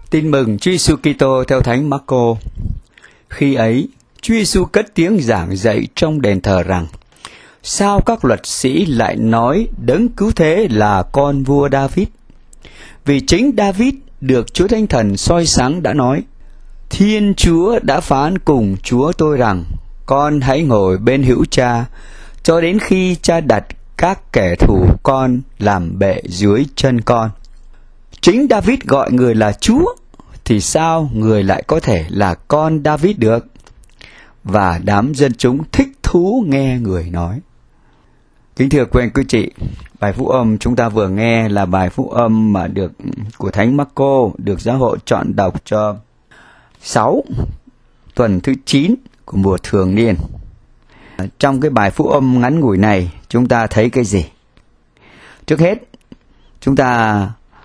Tin mừng Chúa Giêsu Kitô theo Thánh Marco. Khi ấy, Chúa Giêsu cất tiếng giảng dạy trong đền thờ rằng: sao các luật sĩ lại nói đấng cứu thế là con vua David? Vì chính David được Chúa Thánh Thần soi sáng đã nói: Thiên Chúa đã phán cùng Chúa tôi rằng, con hãy ngồi bên hữu cha, cho đến khi cha đặt các kẻ thù con làm bệ dưới chân con. Chính David gọi người là Chúa, thì sao người lại có thể là con David được? Và đám dân chúng thích thú nghe người nói. Kính thưa quý anh quý chị, bài phúc âm chúng ta vừa nghe là bài phúc âm mà được của Thánh Marco, được giáo hội chọn đọc cho 6 tuần thứ 9 của mùa thường niên. Trong cái bài phúc âm ngắn ngủi này, chúng ta thấy cái gì? Trước hết, chúng ta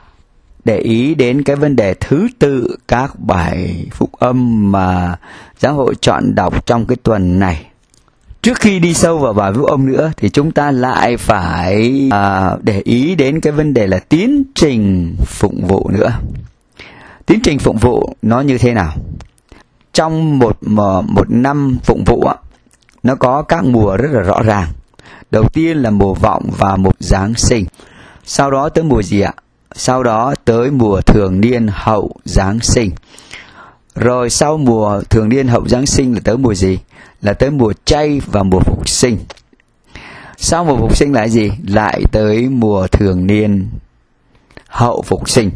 để ý đến cái vấn đề thứ tự các bài phúc âm mà giáo hội chọn đọc trong cái tuần này. Trước khi đi sâu vào bài phúc âm nữa thì chúng ta lại phải để ý đến cái vấn đề là tiến trình phụng vụ nữa. Tiến trình phụng vụ nó như thế nào? Trong một năm phụng vụ á, nó có các mùa rất là rõ ràng. Đầu tiên là mùa vọng và mùa Giáng sinh. Sau đó tới mùa gì ạ? Sau đó tới mùa thường niên hậu Giáng sinh. Rồi sau mùa thường niên hậu Giáng sinh là tới mùa gì? Là tới mùa chay và mùa phục sinh. Sau mùa phục sinh là gì? Lại tới mùa thường niên hậu phục sinh.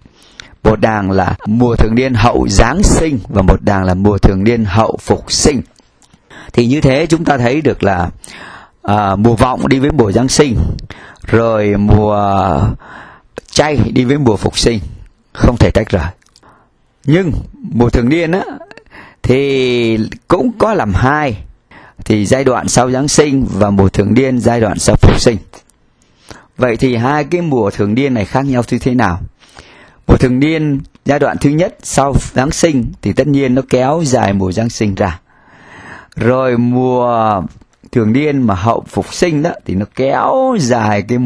Một đàng là mùa thường niên hậu Giáng sinh và một đàng là mùa thường niên hậu phục sinh. Thì như thế chúng ta thấy được là mùa vọng đi với mùa Giáng sinh, rồi mùa chay đi với mùa phục sinh, không thể tách rời. Nhưng mùa thường niên á thì cũng có làm hai, thì giai đoạn sau Giáng sinh và mùa thường niên giai đoạn sau phục sinh. Vậy thì hai cái mùa thường niên này khác nhau như thế nào? Mùa thường niên giai đoạn thứ nhất sau Giáng sinh thì tất nhiên nó kéo dài mùa Giáng sinh ra. Rồi mùa thường niên mà hậu phục sinh đó thì nó kéo dài cái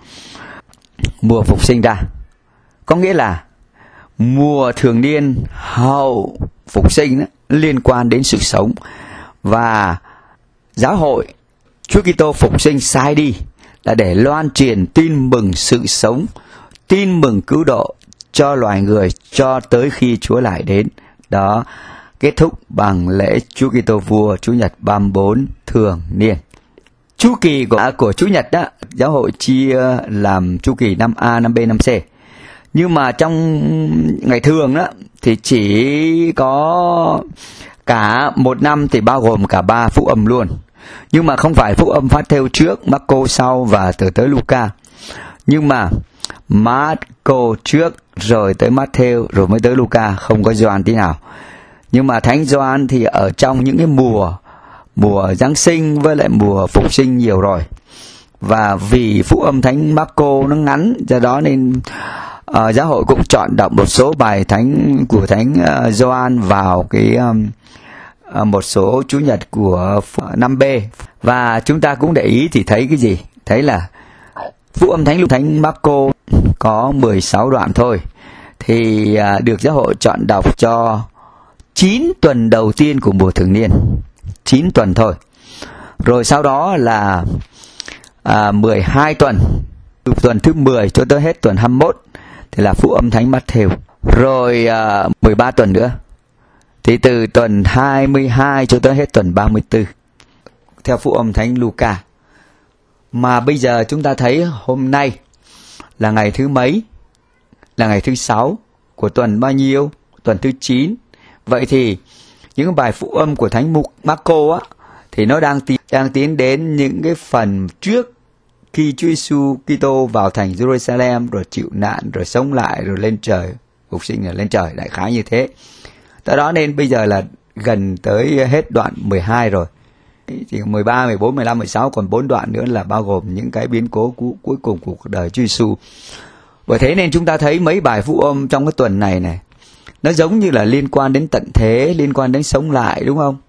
mùa phục sinh ra. Có nghĩa là mùa thường niên hậu phục sinh đó, liên quan đến sự sống, và giáo hội Chúa Kitô phục sinh sai đi là để loan truyền tin mừng sự sống, tin mừng cứu độ cho loài người cho tới khi Chúa lại đến. Đó kết thúc bằng lễ Chúa Kitô vua Chủ nhật 34 thường niên. Chu kỳ của Chủ nhật đó, giáo hội chia làm chu kỳ 5A, 5B, 5C. Nhưng mà trong ngày thường đó thì chỉ có cả một năm thì bao gồm cả 3 phúc âm luôn. Nhưng mà không phải phúc âm Matthew trước, Marco sau và tới Luca. Nhưng mà Marco trước rồi tới Matthew rồi mới tới Luca, không có Gioan tí nào. Nhưng mà Thánh Gioan thì ở trong những cái mùa Giáng sinh với lại mùa phục sinh nhiều rồi. Và vì phúc âm Thánh Marco nó ngắn, do đó nên giáo hội cũng chọn đọc một số bài thánh của Thánh Gioan vào cái một số Chủ nhật của 5B. Và chúng ta cũng để ý thì thấy cái gì? Thấy là phúc âm Thánh Marco có 16 đoạn thôi, thì được giáo hội chọn đọc cho 9 tuần đầu tiên của mùa thường niên. 9 tuần thôi. Rồi sau đó là 12 tuần, từ tuần thứ 10 cho tới hết tuần 21 thì là phúc âm Thánh Matthew. Rồi 13 tuần nữa thì từ tuần 22 cho tới hết tuần 34 theo phúc âm Thánh Luca. Mà bây giờ chúng ta thấy hôm nay là ngày thứ mấy? Là ngày thứ 6 của tuần bao nhiêu? Tuần thứ 9. Vậy thì những bài phúc âm của Thánh Marco á thì nó đang tiến đến những cái phần trước khi Chúa Giêsu Kitô vào thành Jerusalem rồi chịu nạn rồi sống lại rồi lên trời, phục sinh rồi lên trời, đại khái như thế. Từ đó nên bây giờ là gần tới hết đoạn 12 rồi. Thì 13, 14, 15, 16 còn 4 đoạn nữa là bao gồm những cái biến cố cuối cùng của cuộc đời Chúa Giêsu. Bởi thế nên chúng ta thấy mấy bài phúc âm trong cái tuần này nó giống như là liên quan đến tận thế, liên quan đến sống lại, đúng không?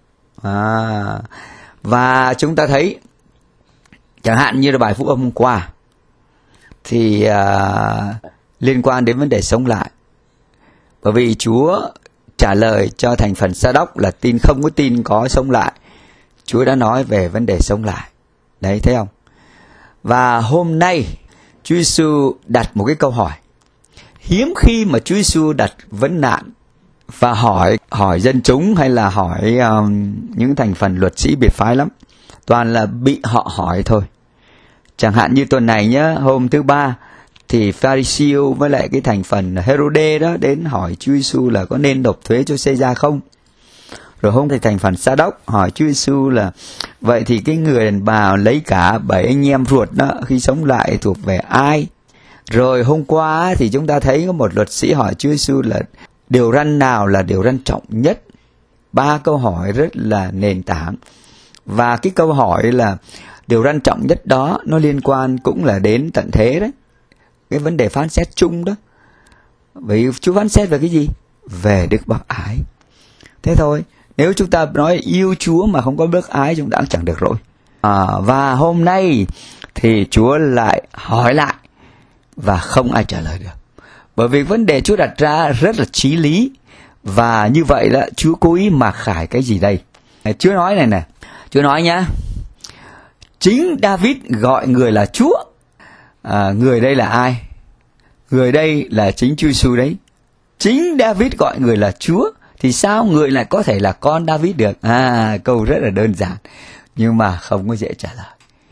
Và chúng ta thấy chẳng hạn như là bài phúc âm hôm qua thì liên quan đến vấn đề sống lại. Bởi vì Chúa trả lời cho thành phần Sa-đốc là tin không có tin có sống lại. Chúa đã nói về vấn đề sống lại. Đấy, thấy không? Và hôm nay Chúa Giêsu đặt một cái câu hỏi. Hiếm khi mà Chúa Giêsu đặt vấn nạn và hỏi dân chúng hay là hỏi những thành phần luật sĩ biệt phái lắm. Toàn là bị họ hỏi thôi. Chẳng hạn như tuần này nhá, hôm thứ ba thì Pharisee với lại cái thành phần Herode đó đến hỏi Chúa Giêsu là có nên nộp thuế cho Caesar không. Rồi hôm thì thành phần Sa-đốc hỏi Chúa Giêsu là vậy thì cái người đàn bà lấy cả 7 anh em ruột đó khi sống lại thuộc về ai. Rồi hôm qua thì chúng ta thấy có một luật sĩ hỏi Chúa Giêsu là điều răn nào là điều răn trọng nhất. 3 câu hỏi rất là nền tảng. Và cái câu hỏi là điều răn trọng nhất đó nó liên quan cũng là đến tận thế đấy. Cái vấn đề phán xét chung đó. Vì Chúa phán xét về cái gì? Về đức bác ái. Thế thôi. Nếu chúng ta nói yêu Chúa mà không có bác ái chúng ta cũng chẳng được rồi. Và hôm nay thì Chúa lại hỏi lại và không ai trả lời được. Bởi vì vấn đề Chúa đặt ra rất là chí lý. Và như vậy là Chúa cố ý mặc khải cái gì đây? Chúa nói này nè. Chúa nói nhá. Chính David gọi người là Chúa. Người đây là ai? Người đây là chính Chúa Giêsu đấy. Chính David gọi người là Chúa. Thì sao người lại có thể là con David được? Câu rất là đơn giản. Nhưng mà không có dễ trả lời.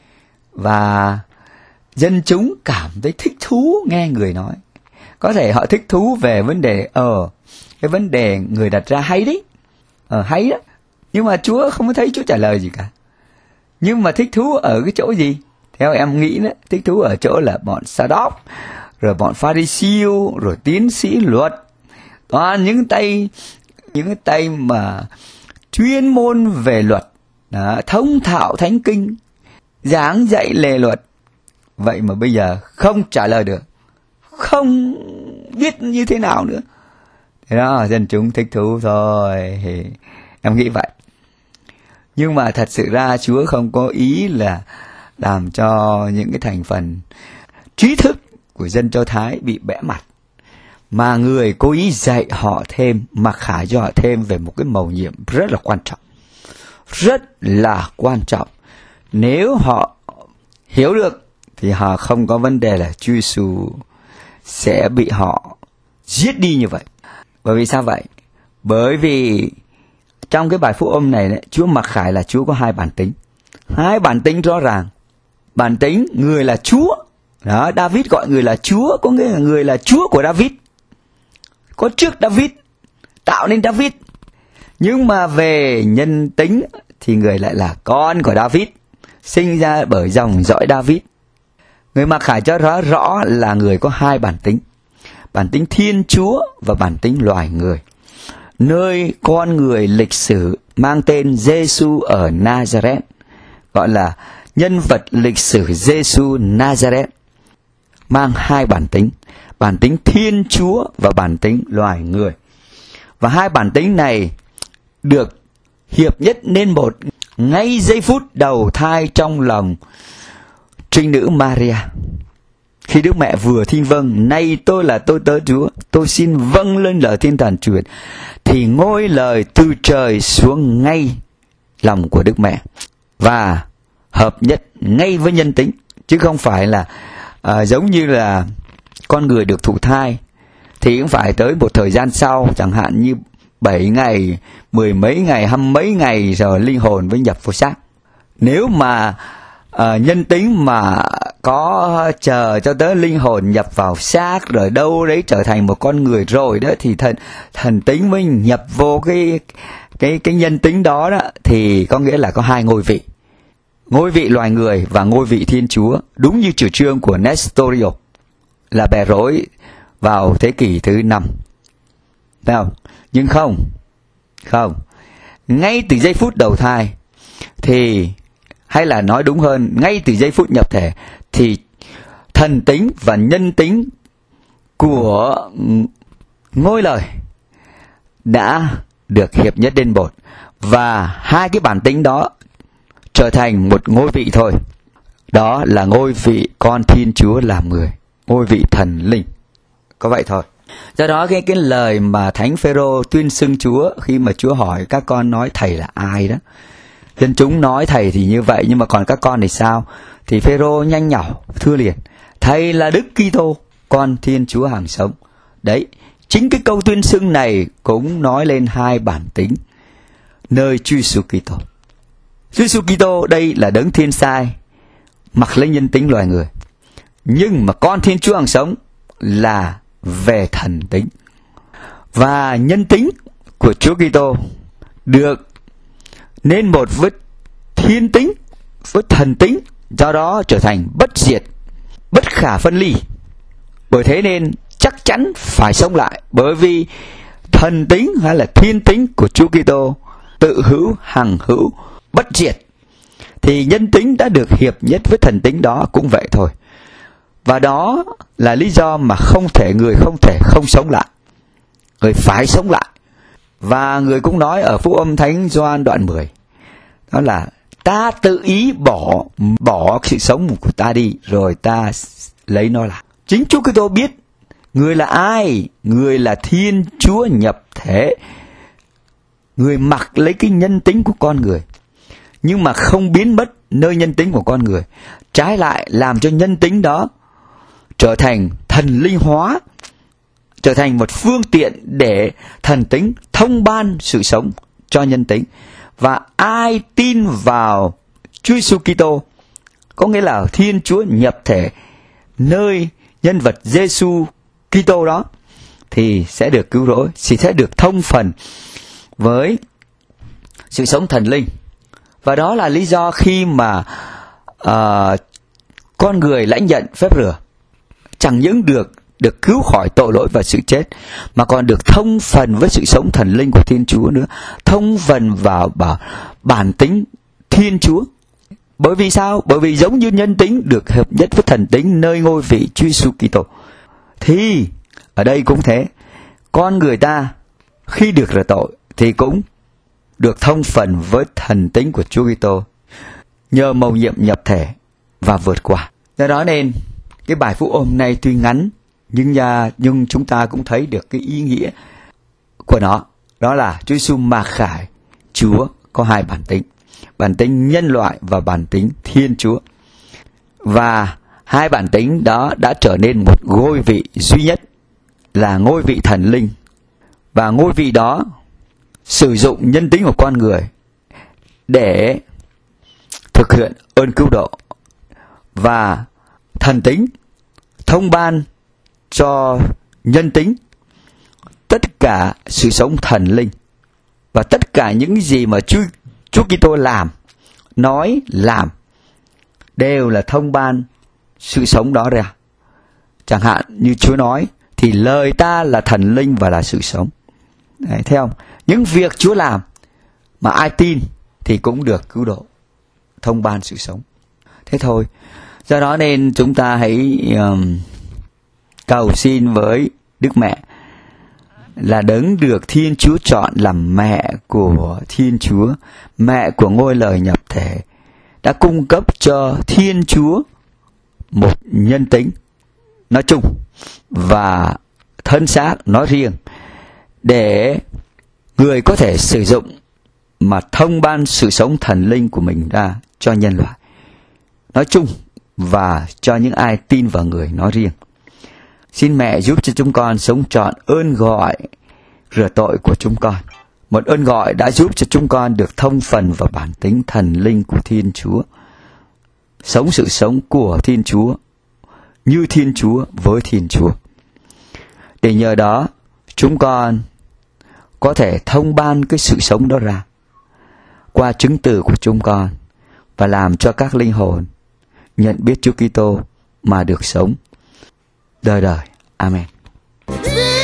Và dân chúng cảm thấy thích thú nghe người nói. Có thể họ thích thú về vấn đề cái vấn đề người đặt ra hay đấy. Hay đó. Nhưng mà Chúa không có thấy Chúa trả lời gì cả. Nhưng mà thích thú ở cái chỗ gì? Theo em nghĩ đó, thích thú ở chỗ là bọn Sa-đốc, rồi bọn Pharisee, rồi tiến sĩ luật. Toàn những cái tay mà chuyên môn về luật, thông thạo thánh kinh, giảng dạy lề luật. Vậy mà bây giờ không trả lời được, không biết như thế nào nữa. Thế đó, dân chúng thích thú thôi. Thì em nghĩ vậy. Nhưng mà thật sự ra Chúa không có ý là làm cho những cái thành phần trí thức của dân Do Thái bị bẽ mặt. Mà người cố ý dạy họ thêm, mặc khải cho họ thêm về một cái mầu nhiệm rất là quan trọng. Rất là quan trọng. Nếu họ hiểu được thì họ không có vấn đề là Chúa Giêsu sẽ bị họ giết đi như vậy. Bởi vì sao vậy? Bởi vì trong cái bài phúc âm này, Chúa mặc khải là Chúa có 2 bản tính. 2 bản tính rõ ràng. Bản tính người là Chúa. Đó, David gọi người là Chúa, có nghĩa là người là Chúa của David. Có trước David, tạo nên David. Nhưng mà về nhân tính thì người lại là con của David, sinh ra bởi dòng dõi David. Người mặc khải cho rõ là người có 2 bản tính. Bản tính Thiên Chúa và bản tính loài người. Nơi con người lịch sử mang tên Giêsu ở Nazareth, gọi là nhân vật lịch sử Giêsu Nazareth, mang 2 bản tính. Bản tính Thiên Chúa và bản tính loài người. Và 2 bản tính này được hiệp nhất nên một ngay giây phút đầu thai trong lòng trinh nữ Maria. Khi Đức Mẹ vừa thinh vâng, nay tôi là tôi tớ Chúa, tôi xin vâng lên lời Thiên Thần truyền, thì ngôi lời từ trời xuống ngay lòng của Đức Mẹ và hợp nhất ngay với nhân tính, chứ không phải là giống như là con người được thụ thai thì cũng phải tới một thời gian sau, chẳng hạn như 7 ngày, 10 mấy ngày, 20 mấy ngày rồi linh hồn mới nhập vào xác. Nếu mà nhân tính mà có chờ cho tới linh hồn nhập vào xác rồi đâu đấy trở thành một con người rồi đó, thì thần tính mới nhập vô cái nhân tính đó đó, thì có nghĩa là có 2 ngôi vị. Ngôi vị loài người và ngôi vị Thiên Chúa, đúng như chủ trương của Nestorio là bè rối vào thế kỷ thứ 5. Thấy không? Nhưng không. Ngay từ giây phút đầu thai thì, hay là nói đúng hơn, ngay từ giây phút nhập thể thì thần tính và nhân tính của ngôi lời đã được hiệp nhất đến một. Và 2 cái bản tính đó trở thành một ngôi vị thôi. Đó là ngôi vị con Thiên Chúa làm người, ngôi vị thần linh. Có vậy thôi. Do đó cái lời mà Thánh Phêrô tuyên xưng Chúa khi mà Chúa hỏi các con nói thầy là ai đó. Dân chúng nói thầy thì như vậy, nhưng mà còn các con thì sao? Thì Phêrô nhanh nhảu thưa liền: thầy là Đức Kitô, con Thiên Chúa hàng sống. Đấy, chính cái câu tuyên xưng này cũng nói lên hai bản tính nơi Chúa Giêsu Kitô. Chúa Giêsu Kitô đây là đấng thiên sai, mặc lấy nhân tính loài người. Nhưng mà con Thiên Chúa hàng sống là về thần tính. Và nhân tính của Chúa Kitô được nên một với thiên tính, với thần tính, do đó trở thành bất diệt, bất khả phân ly. Bởi thế nên chắc chắn phải sống lại, bởi vì thần tính hay là thiên tính của Chúa Kitô tự hữu, hằng hữu, bất diệt. Thì nhân tính đã được hiệp nhất với thần tính đó cũng vậy thôi. Và đó là lý do mà người không thể không sống lại. Người phải sống lại. Và người cũng nói ở Phúc âm Thánh Gioan đoạn 10, đó là ta tự ý bỏ sự sống của ta đi, rồi ta lấy nó lại. Chính Chúa Kitô biết người là ai. Người là Thiên Chúa nhập thể. Người mặc lấy cái nhân tính của con người, nhưng mà không biến mất nơi nhân tính của con người. Trái lại làm cho nhân tính đó trở thành thần linh hóa, trở thành một phương tiện để thần tính thông ban sự sống cho nhân tính. Và ai tin vào Chúa Giêsu Kitô, có nghĩa là Thiên Chúa nhập thể nơi nhân vật Giêsu Kitô đó, thì sẽ được cứu rỗi, sẽ được thông phần với sự sống thần linh. Và đó là lý do khi mà con người lãnh nhận phép rửa, chẳng những được cứu khỏi tội lỗi và sự chết, mà còn được thông phần với sự sống thần linh của Thiên Chúa nữa, thông phần vào bản tính Thiên Chúa. Bởi vì sao? Bởi vì giống như nhân tính được hợp nhất với thần tính nơi ngôi vị Chúa Giêsu Kitô, thì ở đây cũng thế, con người ta khi được rửa tội thì cũng được thông phần với thần tính của Chúa Kitô nhờ mầu nhiệm nhập thể và vượt qua. Do đó nên cái bài phúc hôm nay tuy ngắn nhưng chúng ta cũng thấy được cái ý nghĩa của nó. Đó là Chúa Giêsu mặc khải Chúa có hai bản tính nhân loại và bản tính Thiên Chúa. Và hai bản tính đó đã trở nên một ngôi vị duy nhất, là ngôi vị thần linh. Và ngôi vị đó sử dụng nhân tính của con người để thực hiện ơn cứu độ, và thần tính thông ban cho nhân tính tất cả sự sống thần linh. Và tất cả những gì mà Chúa Kitô làm, nói, làm đều là thông ban sự sống đó ra. Chẳng hạn như Chúa nói thì lời ta là thần linh và là sự sống. Đấy, thấy không? Những việc Chúa làm mà ai tin thì cũng được cứu độ, thông ban sự sống. Thế thôi. Do đó nên chúng ta hãy cầu xin với Đức Mẹ là đấng được Thiên Chúa chọn làm mẹ của Thiên Chúa, mẹ của ngôi lời nhập thể, đã cung cấp cho Thiên Chúa một nhân tính nói chung và thân xác nói riêng, để người có thể sử dụng mà thông ban sự sống thần linh của mình ra cho nhân loại nói chung và cho những ai tin vào người nói riêng. Xin mẹ giúp cho chúng con sống trọn ơn gọi rửa tội của chúng con, một ơn gọi đã giúp cho chúng con được thông phần vào bản tính thần linh của Thiên Chúa, sống sự sống của Thiên Chúa như Thiên Chúa với Thiên Chúa, để nhờ đó chúng con có thể thông ban cái sự sống đó ra qua chứng từ của chúng con, và làm cho các linh hồn nhận biết Chúa Kitô mà được sống đời đời. Amen.